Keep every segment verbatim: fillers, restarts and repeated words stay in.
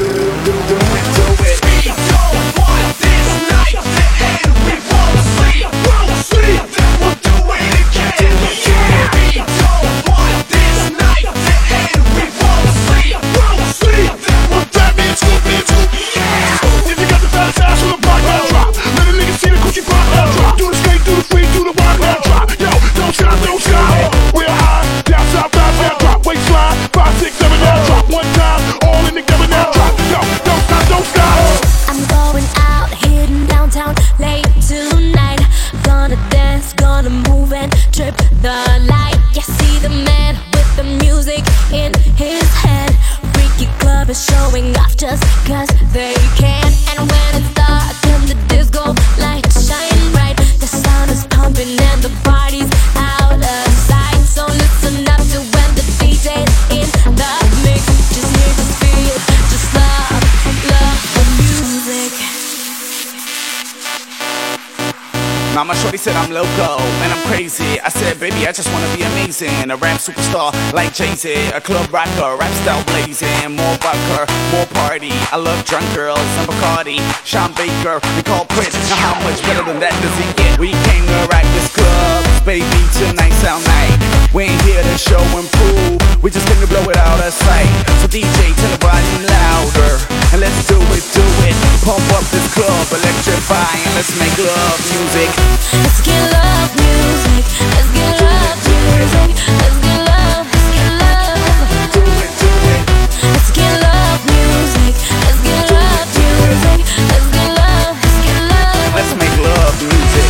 Now my shorty said I'm loco and I'm crazy. I said, baby, I just wanna be amazing. A rap superstar like Jay-Z, a club rocker, rap style blazing. More vodka, more party. I love drunk girls and Bacardi. Sean Baker, we call Prince. Now how much better than that does he get? We came to rock this club, baby, tonight's our night. We ain't here to show and prove, we just came to blow it out of sight. So D J, turn the volume louder, and let's do it, do it. Pump up this club, electrify, and let's make love music. Let's get love music. Let's get love music. Let's get love. Let's get love. Do it, do it. Let's get love music. Let's get love music. Let's get love. Let's get love. Let's make love music.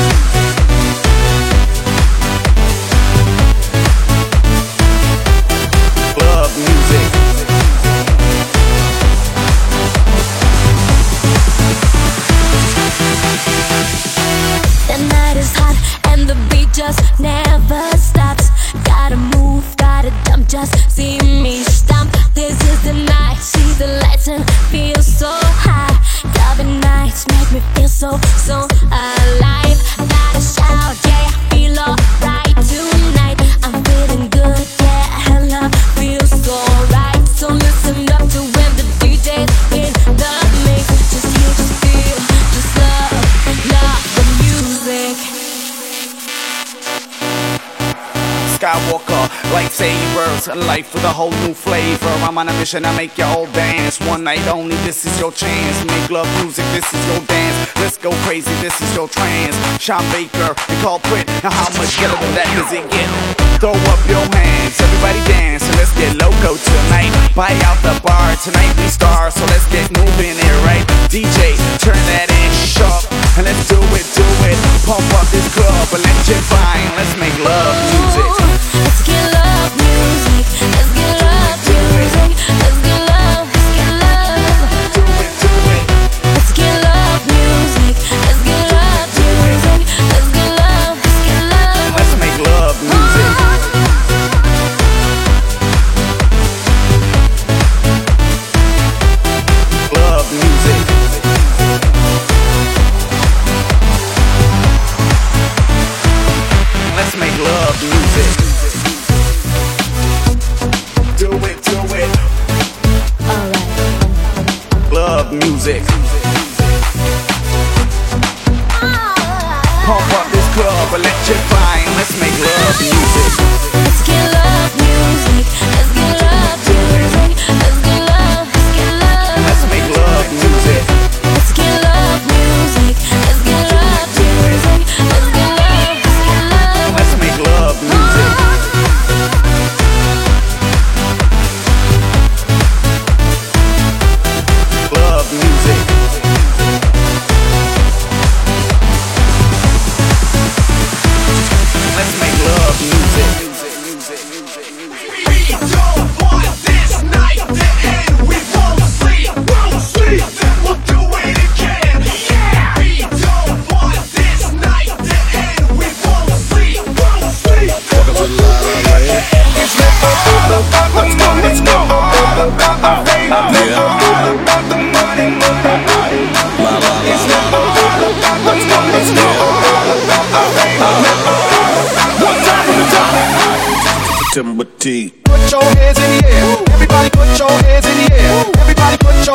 Love music. The night is hot and the beat just never stops. Gotta move, gotta dump, just see me stomp. This is the night, see the lights and feel so high. Clubbing nights make me feel so, so alive. Gotta shout, yeah, I feel alright tonight. I'm feeling good, yeah, and love feels so right. So listen up to when the D J's in the mix. Just hear, just feel, just love, love the music. Skywalker, lightsabers, a life with a whole new flavor. I'm on a mission to make you all dance. One night only, this is your chance. Make love music, this is your dance. Let's go crazy, this is your trance. Sean Baker, we call Prince. Now how much better than that does it get? Throw up your hands, everybody dance, and let's get loco tonight. Buy out the bar, tonight we star, so let's get moving here, right? D J, turn that ass up, and let's do it, do it. Pump up this club, electrify, and let's make love music. Let's get love music. Let's get love music. Let's get love. Let's get love. Do it, do it. Let's get love music. Let's get love music. Let's get love. Let's get love. Let's make love music. Love music. Let's make love music. Do it, do it. Alright. Love music. Pump up this club, electrify, and let's make love music. Let's get love music. Let's get love music. Let's get love. Let's get love. Let's make love music. Let's get love music. Let's get love music. Let's get love. Let's get love. Let's make love music. Love music. Let's make love music. We don't want this night to end. We won't sleep, won't sleep. Then we'll do it again. Yeah. We don't want this night to end. We won't sleep, won't sleep. Then we'll do it again. It's never all about the money. It's never all about the fame. Never all about the money, money, money. It's never all about the money. It's never all about the fame. Never all one time, one time. Timber T. Put your hands in the air. Everybody put your hands in the air. Everybody put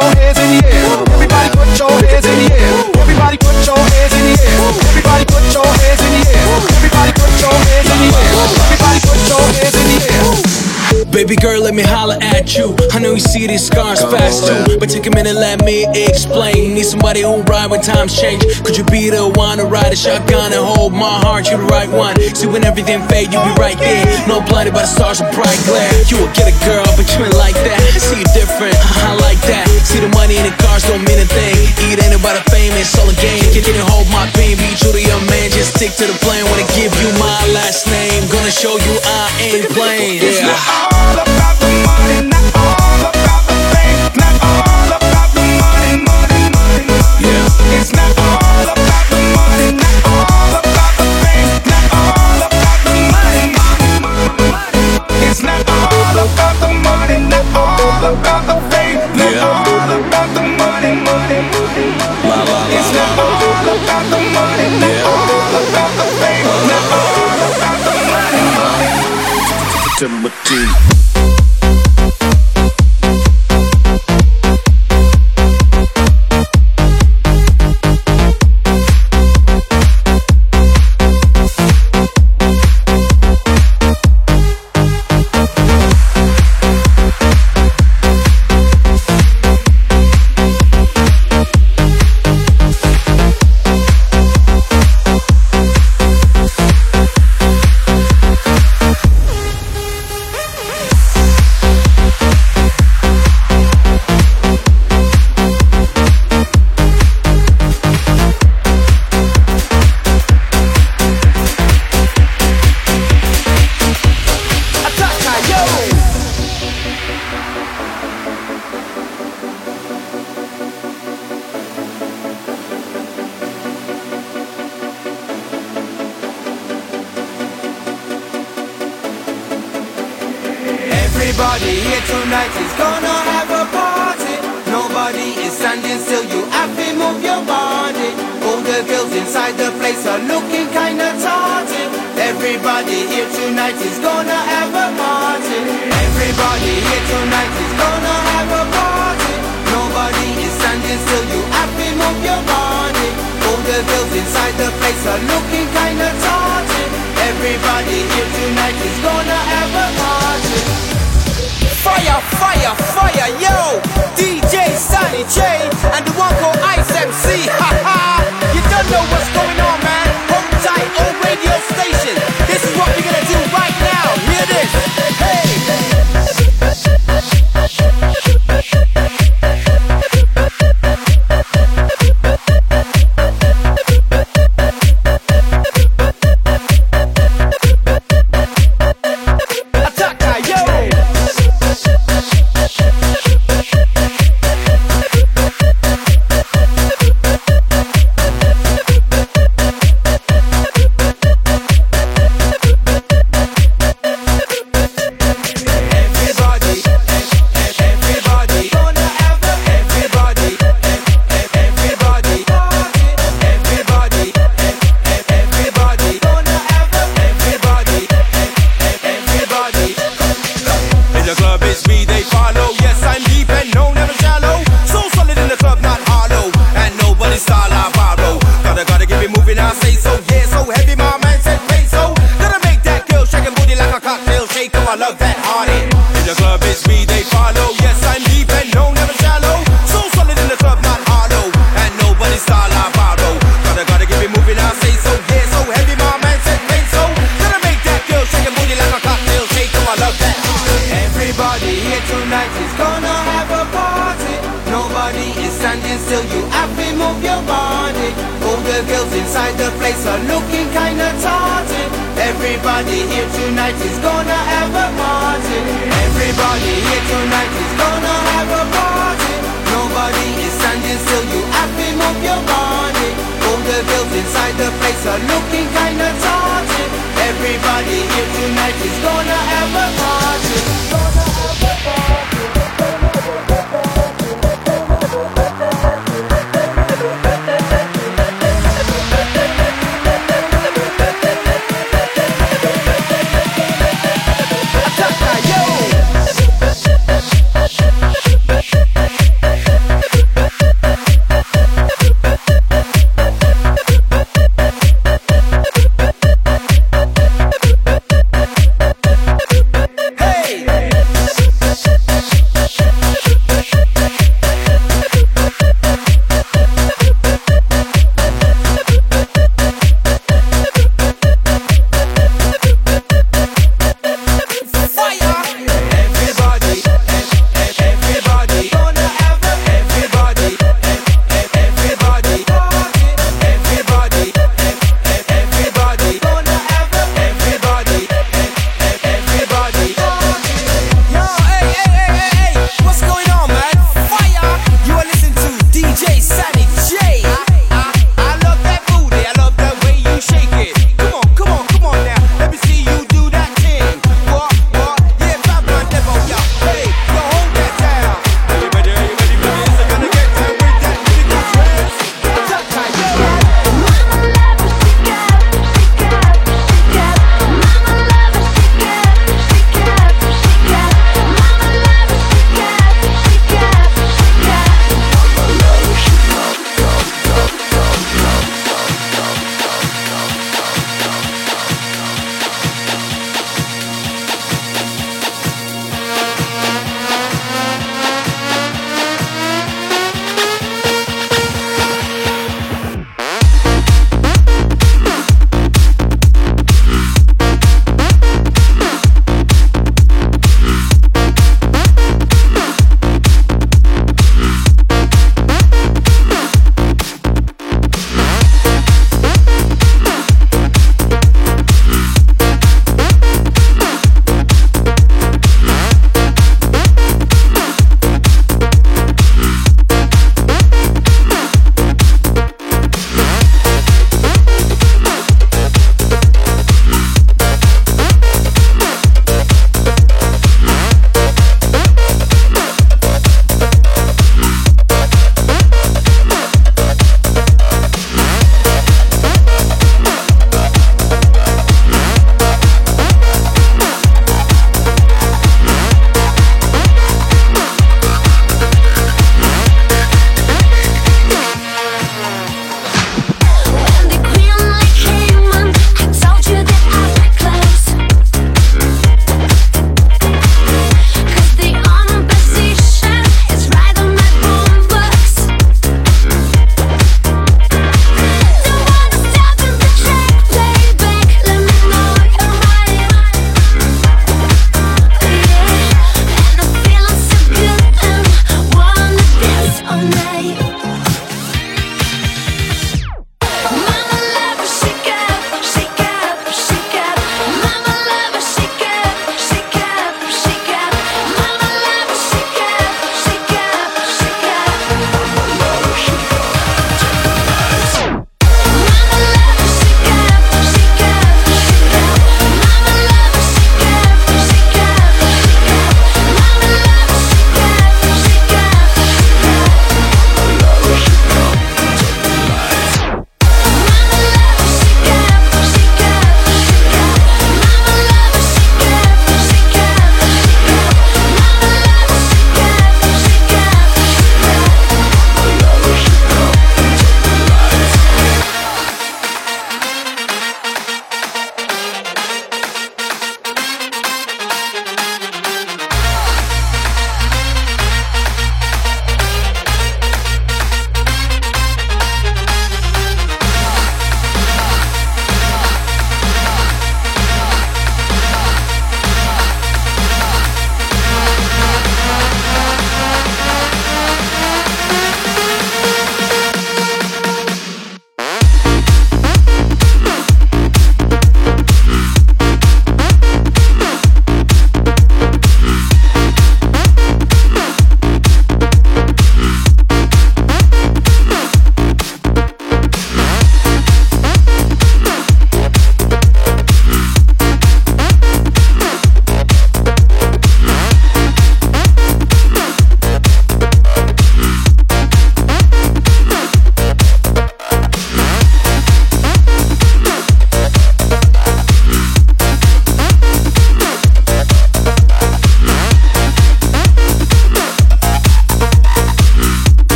at you. I know you see these scars fast too, but take a minute, let me explain. Need somebody who ride when times change. Could you be the one to ride a shotgun and hold my heart? You the right one. See when everything fade, you be right there. No blinded by the stars of bright glare. You will get a girl, but you ain't like that. See you different, I like that. See the money in the cars don't mean a thing. It ain't about the fame, it's all a game. You didn't hold my pain, be true to your man. Just stick to the plan. Wanna give you my last name. Gonna show you I ain't playing. Yeah. It's not all about the money, not all about the fame, not all about the money, money, money. Yeah. It's not all about the money, not all about the fame, not all about the money, money, money. It's not all about the money, not all about the fame, not all about the money, money, money. It's not all about the money, not all about the fame, not all about the money, money. Timothy. Everybody here tonight is gonna have a party. Nobody is standing still, you have to move your body. All the girls inside the place are looking kinda tarty. Everybody here tonight is gonna have a party. Everybody here tonight is gonna have a party. Nobody is standing still, you have to move your body. All the girls inside the place are looking kinda tarty. Everybody here tonight is gonna have a party. Fire, fire, fire, yo! D J Sunny J and the one called Ice M C. Ha ha! You don't know what's going on, man. Hold tight, old radio station. This is what we're gonna do right now. Hear this? Hey! Inside the place are looking kinda tarty. Everybody here tonight is gonna have a party. Everybody here tonight is gonna have a party. Nobody is standing still, you have to move your body. All the girls inside the place are looking kinda tarty. Everybody here tonight is gonna have a party. Gonna have a party.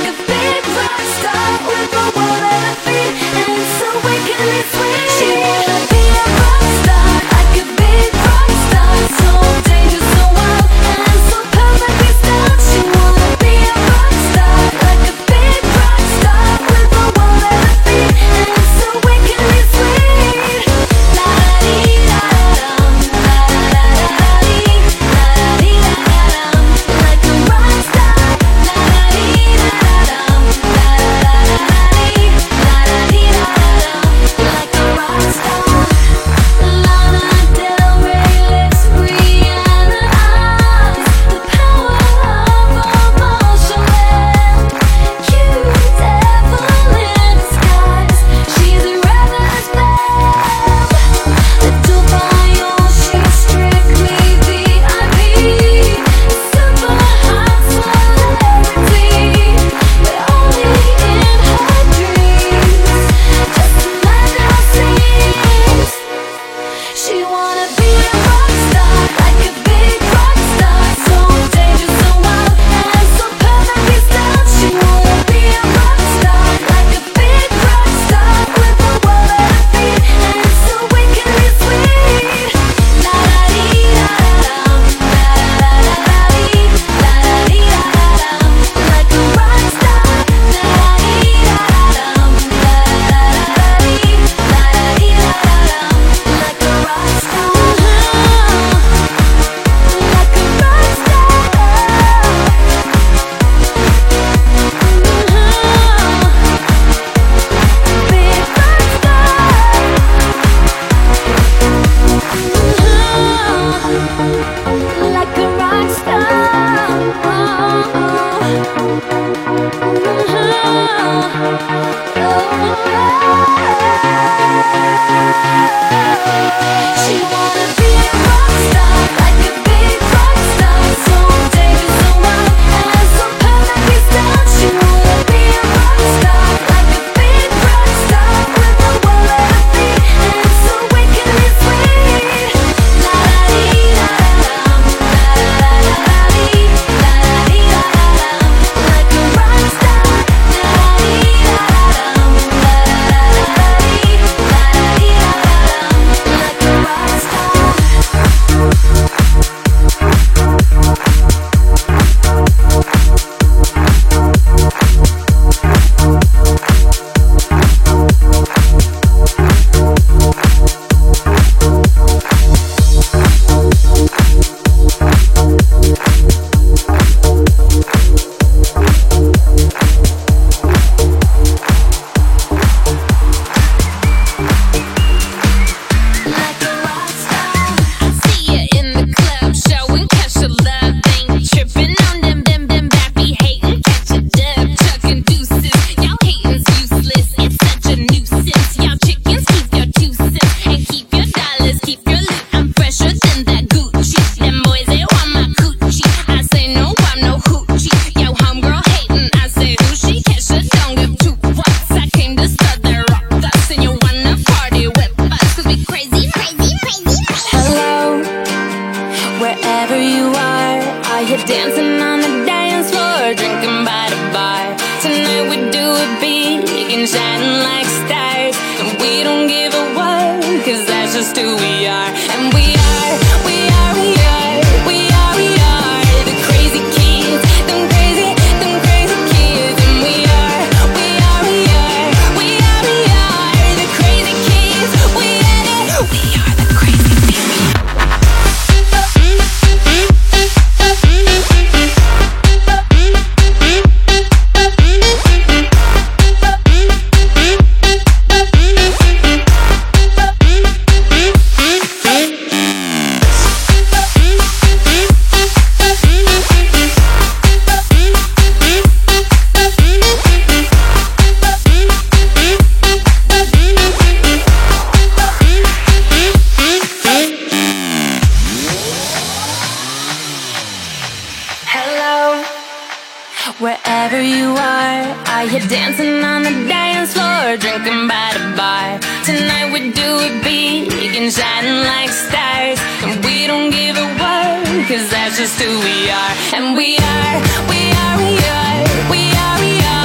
like a big rock star with a world at her feet, and it's so wickedly sweet. She wanna be a rock star, like a big rock star, so dangerous, so wild, and so perfectly styled. She wanna be a rock star, like a big rock star with a world at her feet, and it's so wickedly sweet. La da dee da dum, la da da da dee, la da dee da dum, like a rock star. La da dee da dum, la da da da dee, la da dee da dum, like a rock star. Lana Del Rey, lips, Rihanna eyes, the power of emotion. Cute devil in disguise, she's a rebel's babe. Little Bayon, she's strictly V I P, super hot celebrity, but only in her dreams. Just imagine her scenes. She wanna be a rock star, like a big rock star, so dangerous, so wild, and so perfectly styled. She wanna be a rock star, like a big rock star with the world at her feet, and it's so wickedly sweet. La da dee da dum, la da da da dee, la da dee da dum, like a rock star. La da dee da dum, la da da da dee, la da dee da dum, like a rock star. Like a rock star. Big rock star. Like a rock star. She wanna be a rock star, like a big rock star, so dangerous, so wild, and so perfectly styled. She wanna be a rock star, like a big rock star with the world at her feet, and it's so wickedly sweet. La da dee da dum, la da da da dee, la da dee da dum, like a rock star. La da dee da dum, la da da da dee, la da dee da dum, like a rock star. Like a rock star. I see ya in the club, showing cash your love, ain't tripping on them, them, them back be hating, catch a dub, chucking deuces. Y'all hating's useless, it's such a nuisance. Y'all chickens keep your two cents and keep your dollars, keep your loot. I'm fresher than that Gucci. Them boys they want my coochie. I say no, I'm no hoochie. Yo, homegirl hating, I say who she? Kesha don't give two fucks. I came to start the rock us, and you wanna party with us 'cause we crazy, crazy, crazy. Hello, wherever you are, are you dancing on the dance floor, drinking by the bar? Tonight we do it big and shining like stars, and we don't give a what, 'cause that's just who we are. And we are, we are, we are, we are, we are the crazy kids, them crazy, them crazy kids. And we are, we are, we are, we are, we are the crazy kids. We are it, we are the crazy kids. Wherever you are, are you dancing on the dance floor, drinking by the bar? Tonight we do it big and shining like stars, and we don't give a what, 'cause that's just who we are. And we are, we are, we are, we are, we are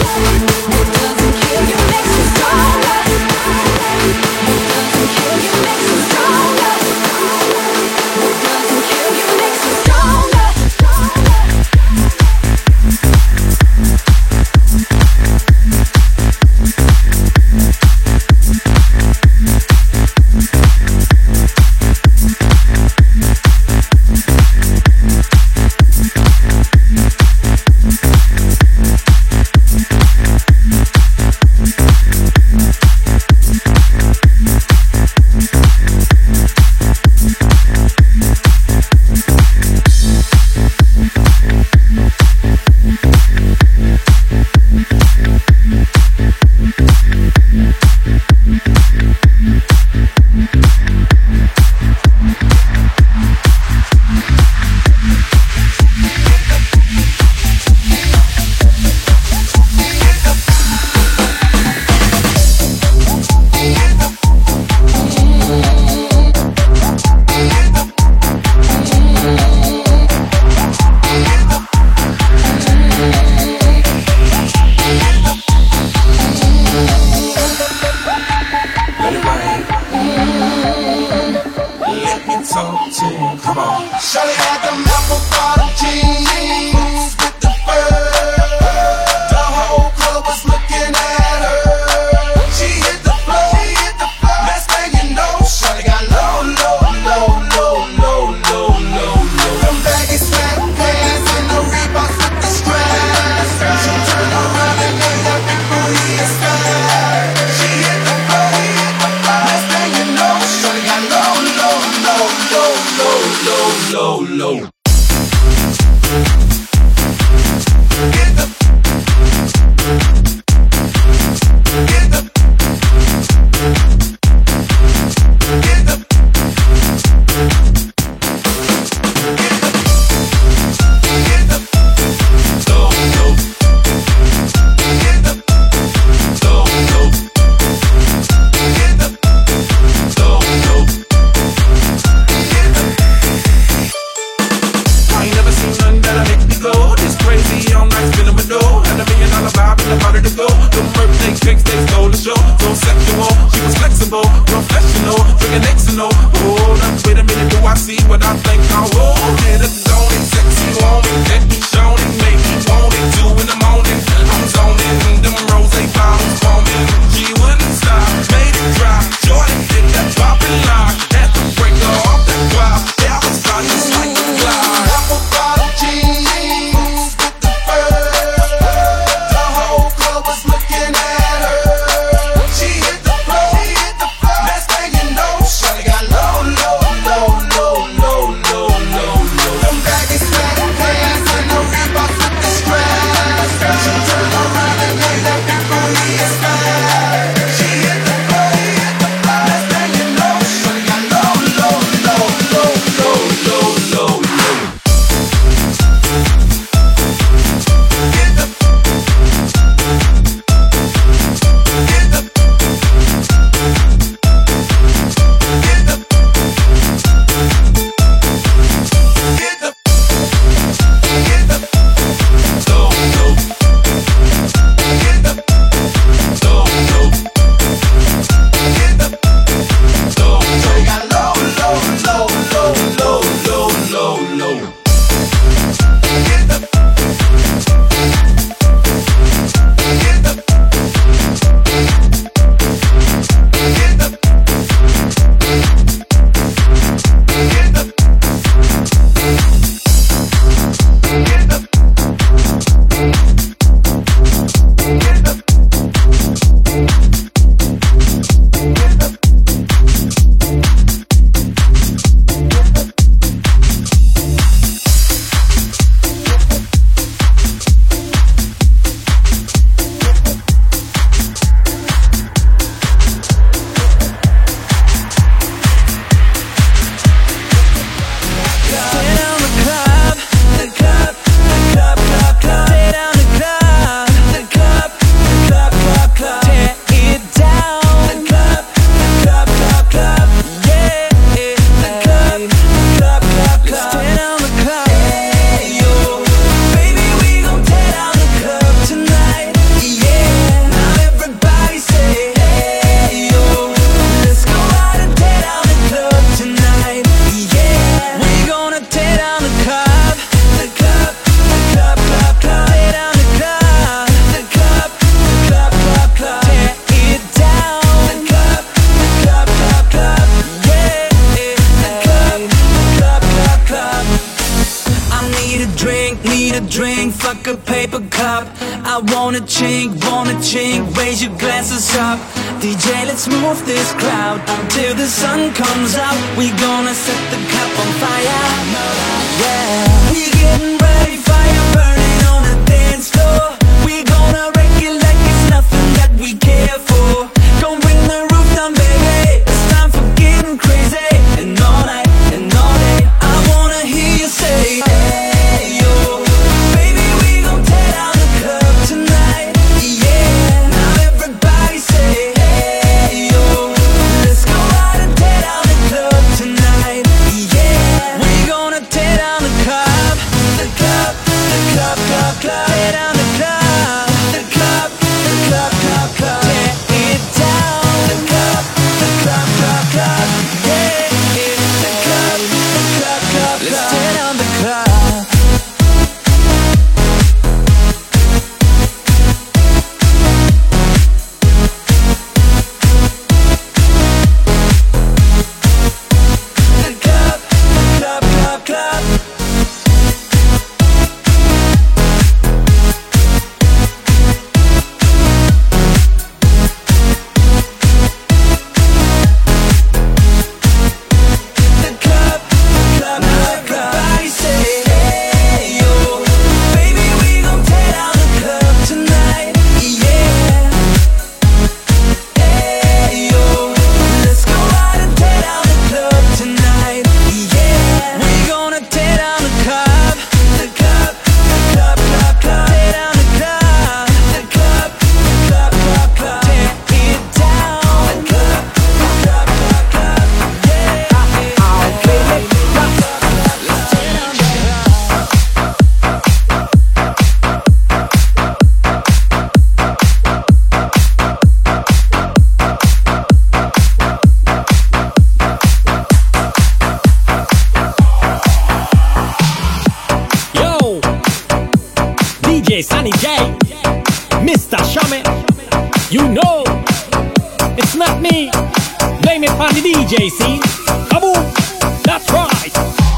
Stronger. talking. Come on. Shawty had them apple bottom jeans with the fur. The whole club was looking at her. She hit the floor. She hit the floor. Next thing you know, shawty got low, low, low, low, low, low, low, low. Them baggy sweat pants and the Reeboks with the straps. She turned around and made that big booty expand. She hit the floor. She hit the floor. Next thing you know, shawty got low, low, low, low, low, low, low, low. Get the Get the Get the Get the low, low. Get the low, low. Get the low, low. Get the I ain't never seen nothing that'll make me go this crazy all night, spinning my dough. Had a million dollar vibe in the party to go. The birthday cakes, they stole the show. So sexual, she was flexible, professional, drinking X and O. Hold up, wait a minute, do I see what I think I will? Get it zoning, sexy, want it, let me show it, make me want it. Two in the morning, I'm zoning, them rose bottles foaming. She wouldn't stop, made it drop. Jordan did that poppin' lock, had to break her off that drop. Yeah, I was done just like a fly. Apple bottom jeans with the fur. The whole club was looking at her. She hit the floor. She hit the floor. Next thing you know, shawty got low, low, low, low, low, low, low, low. Them baggy sweat pants and the Reeboks with the straps. She turned around and made that big booty expand. She hit the floor. She hit the floor. Next thing you know, shawty got low, low, low, low, low, low, low, low. Get the Get the Get the Get the Get the low, low. Get the low, low. Get the low, low. Got low, low, low, low, low, low, low, low. Get the Get the Get the Get the Get the Fuck a paper cup. I want a chink, want a chink. Raise your glasses up. D J, let's move this crowd until the sun comes up. We gonna set the cup on fire. Yeah, we getting ready, fire burning on the dance floor. We gonna wreck it like it's nothing that we care for. Gon' bring the roof down, baby. It's time for getting crazy. And all night, and all day, I wanna hear you say, hey, yo. Baby, we gon' tear down the club tonight. Yeah, now everybody say, hey, yo. Let's go out and tear down the club tonight. Yeah, we gonna tear J, Sunny J, Mister Shame. You know, it's not me. Blame it on the D J, see? Kaboom, that's right.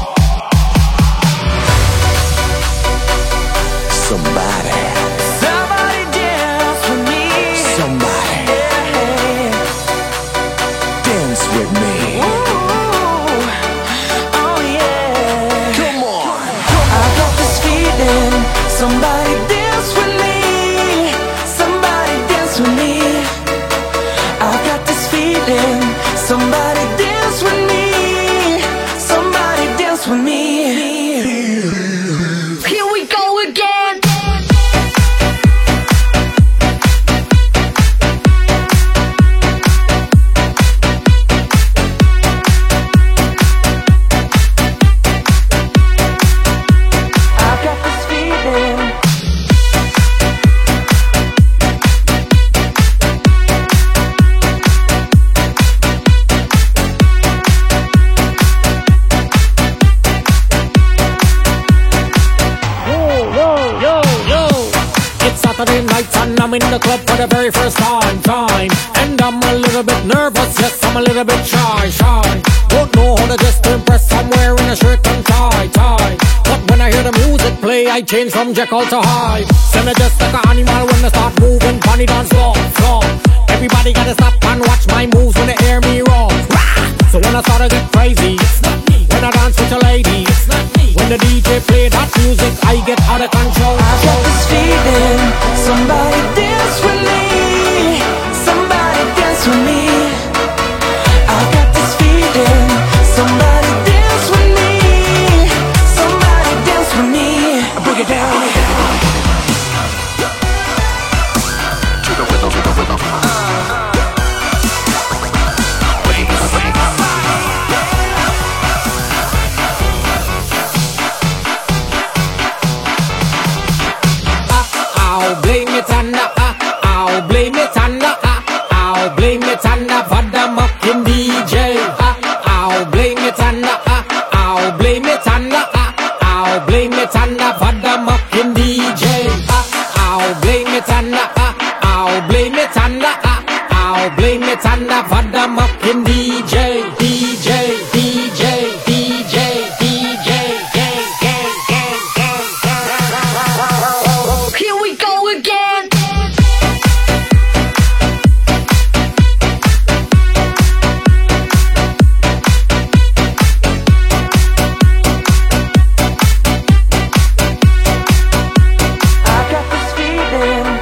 Somebody, Somebody dance with me. somebody, Yeah. dance with me. Ooh. Oh yeah. Come on. I got this feeling. Somebody dance with me. Somebody dance with me. I got this feeling. Somebody dance with me. Somebody dance with me. Here we go again. I got this feeling. It's Saturday night and I'm in the club for the very first time, time. And I'm a little bit nervous, yes, I'm a little bit shy, shy. Don't know how to dress to impress, I'm wearing a shirt and tie, tie. But when I hear the music play, I change from Jekyll to Hyde. Send me just like an animal when I start moving, funny dance floor, floor. Everybody gotta stop and watch my moves when they hear me roar. Rah! So when I start to get crazy, it's not me. When I dance with a lady, it's not me. When the D J play that music, I get out of control. I got this feeling. Somebody dance with me. Somebody dance with me. I got this feeling. Somebody dance with me. Somebody dance with me. Bring it down. To the rhythm, to the rhythm. I'll blame it on the, uh, I'll blame it on the, uh, I'll blame it on the Vadamuckin D J. Uh, I'll blame it on the, uh, I'll blame it on the, uh, I'll blame it on the Vadamuckin D J. Uh, I'll blame it on the, uh, I'll blame it on the, uh, I'll blame it on the Vadamuckin D J, D J, D J, D J, D J, gang, gang, gang, gang, gang. Here we go again. I got this feeling.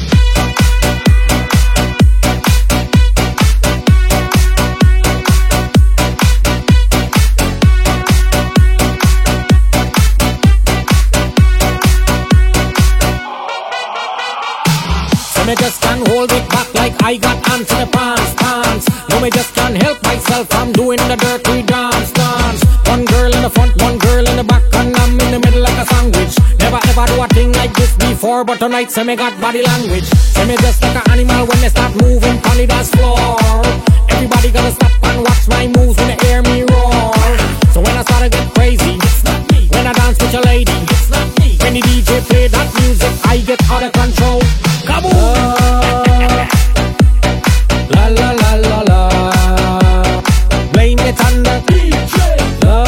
So me just can't hold it back like I got ants in the pants, pants. No, me just can't help myself, I'm doing the dirty dance, dance. One girl in the front, one girl in the back, and I'm in the middle like a sandwich. Never ever do a thing like this before, but tonight say me got body language. Say me just like an animal when they start moving on the dance floor. Everybody gotta stop and watch my moves when they hear me roar. So when I start to get crazy, it's not me. When I dance with your lady, it's not me. When the D J play that music, I get out of control. Kaboom! La la la la la. Blame it on the D J. La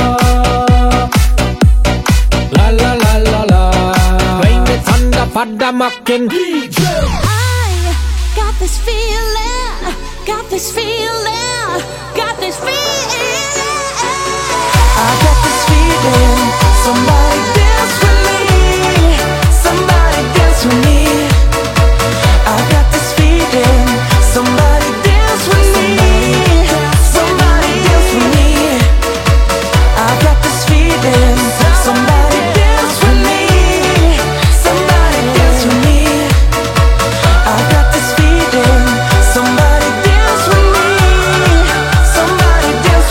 la la la la la. Blame it on the Vadamuckin D J. I got this feeling, got this feeling, got this feeling. I got this feeling. Somebody dance with me. Somebody dance with me. I got this feeling. Somebody dance with me. Somebody dance with me. I got this feeling. Somebody dance with me. Somebody dance with me. I got this feeling. Somebody dance with me. Somebody dance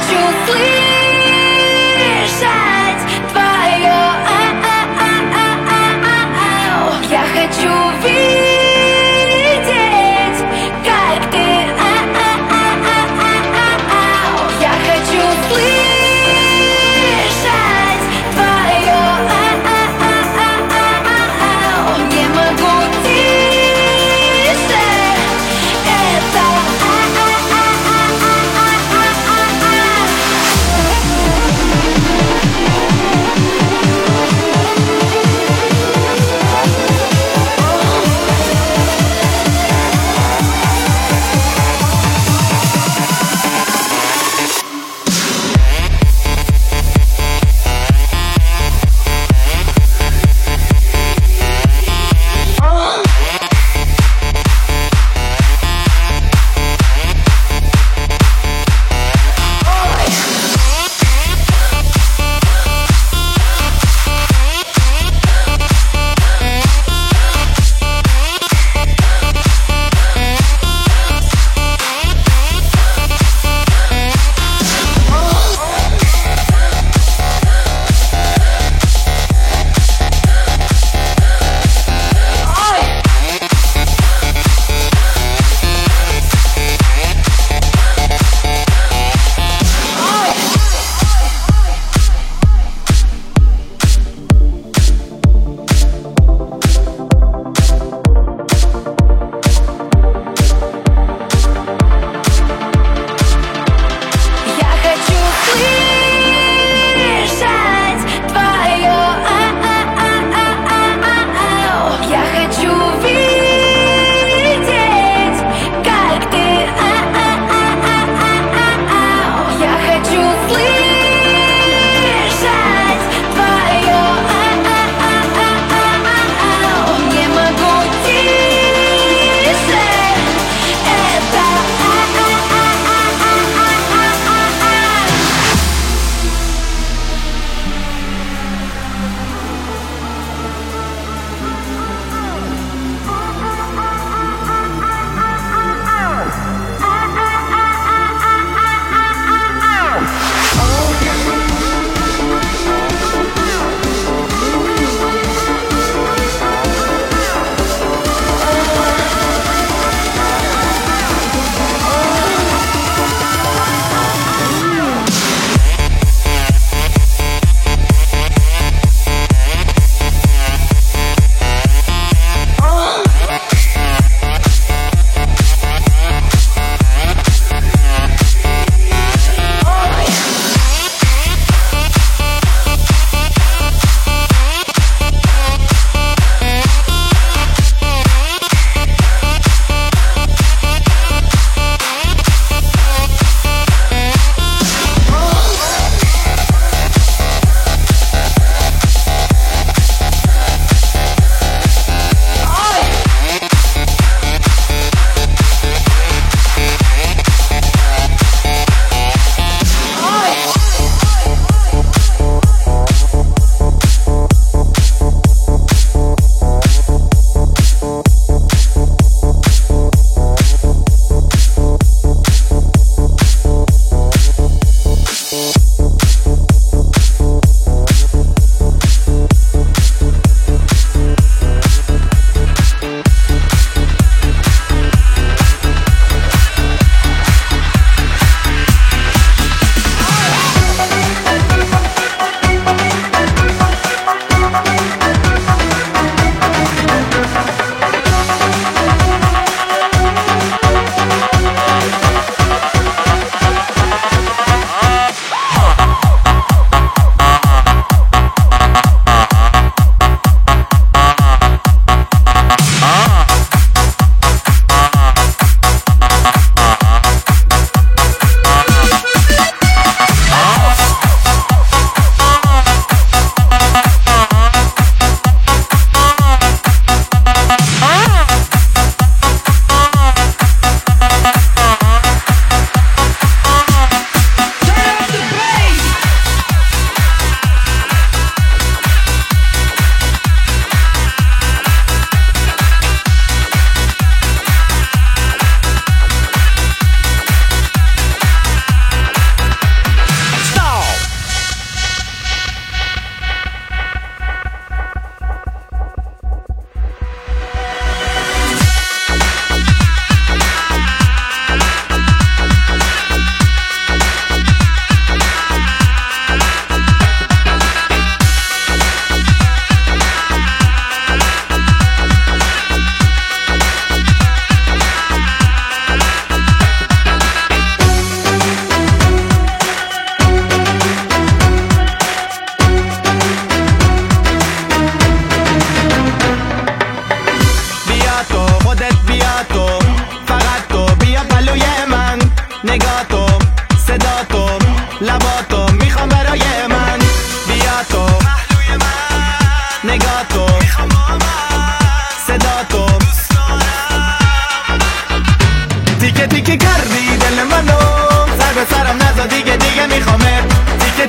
хочу слышать твое ау. Я хочу видеть, как ты ау. Я хочу слышать твое ау. Не могу тише это.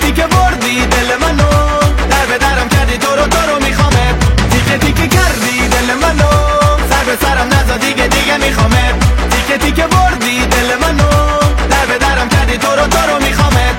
تیکه بردی دل منو، در به درم کردی تو رو تو رو میخوامت. تیکه تیکه کردی دل منو، سر به سرم نزا دیگه دیگه میخوامت. تیکه تیکه بردی دل منو، در به درم کردی تو رو تو رو میخوامت.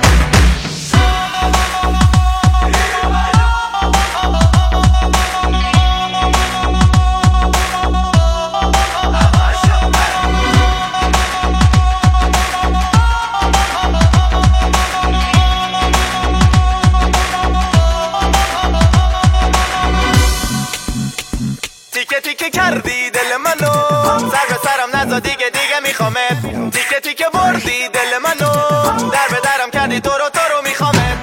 تیکه تیکه کردی دل منو، سر به سرم نزا دیگه دیگه میخوامت. تیکه تیکه بردی دل منو، در به درم کردی تو رو تو رو میخوامت.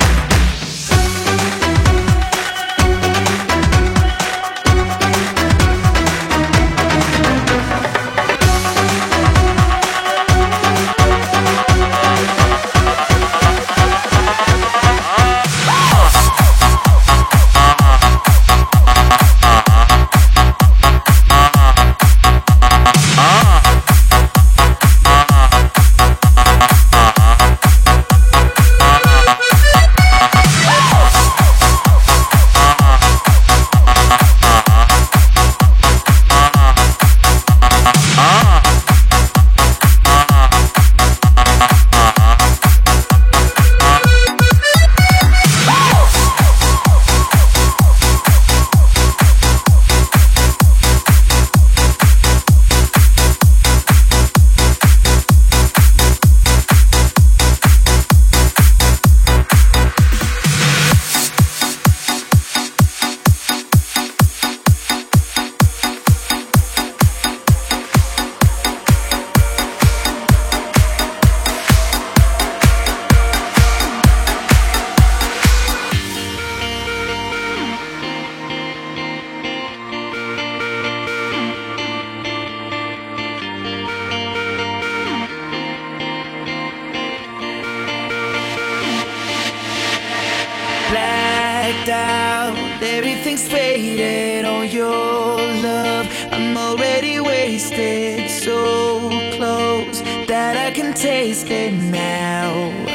Blacked out, everything's faded on your love. I'm already wasted, so close that I can taste it now,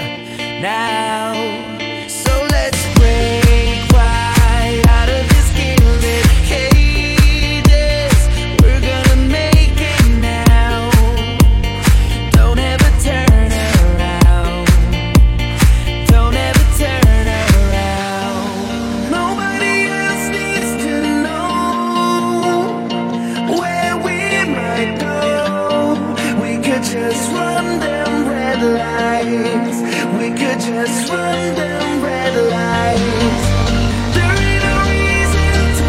now. So let's break right out of this gilded cages. We're gonna make it now. Don't ever turn around. Don't ever turn around. Nobody else needs to know where we might go. We could just run them red lights. We could just run them red lights. There ain't no reason to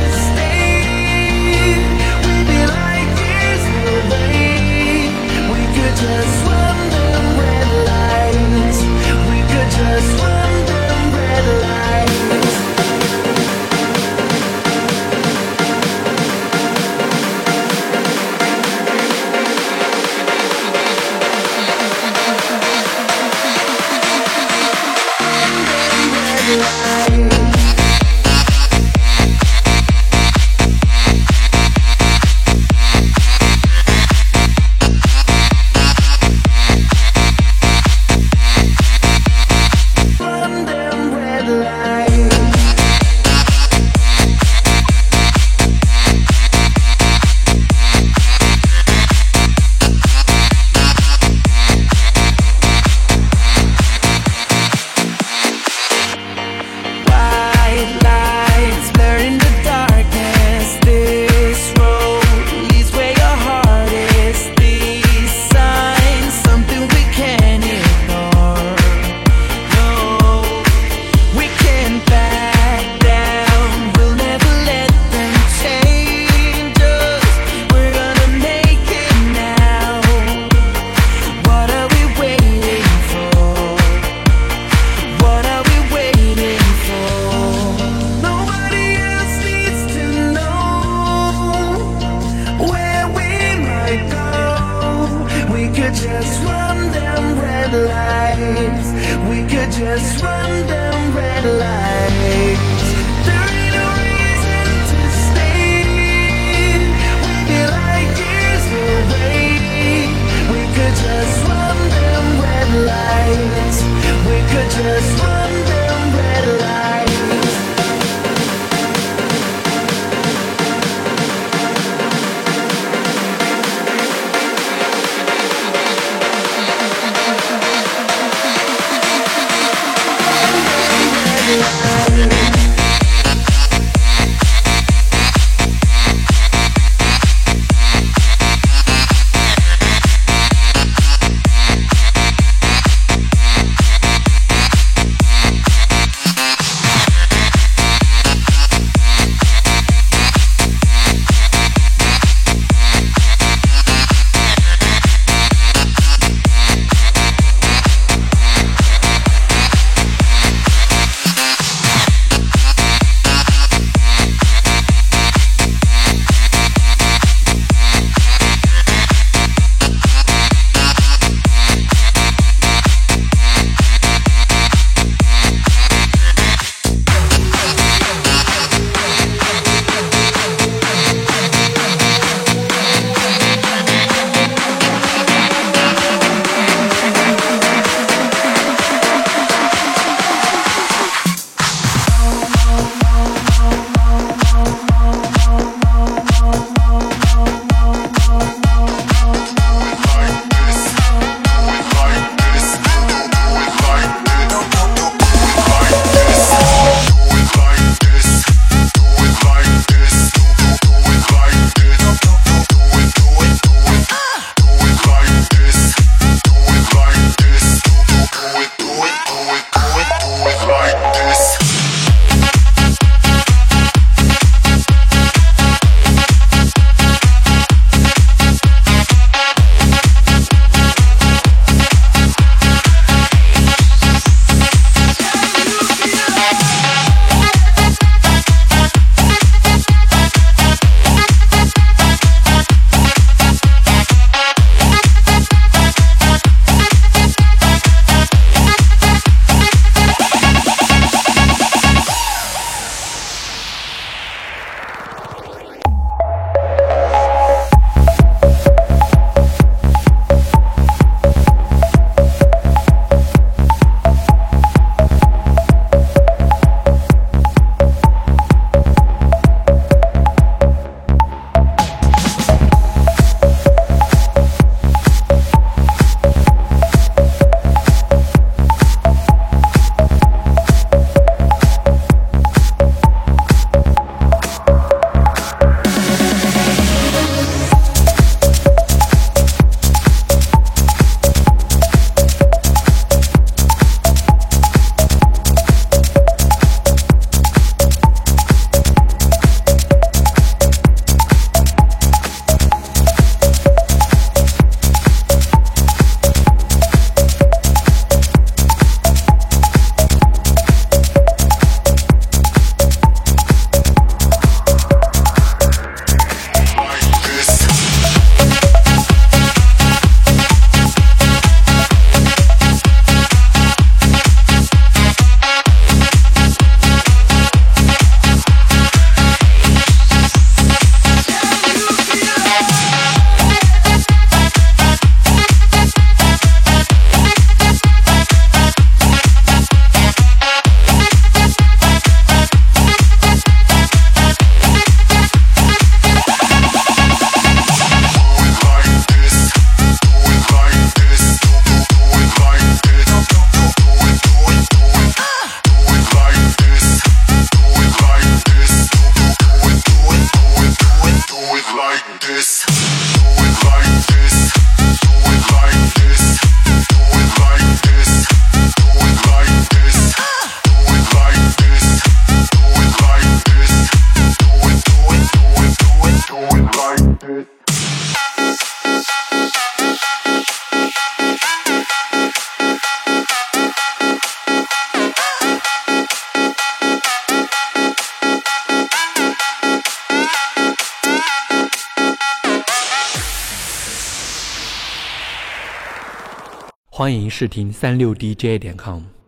stay. We'd be like years away. We could just run them red lights. We could just run them red lights. Run them red lights. White lights blur in the darkness. This road leads where your heart is. These signs, something we can't ignore. No, we can't back down. We'll never let them change us. We're gonna make it now. What are we waiting for? What are we waiting for? Nobody else needs to know where we might go. We could just run them red lights. We could just run them red lights. There ain't no reason to stay. We'd be like years away. We could just run them red lights. We could just run them red 欢迎试听三六D J 点 com。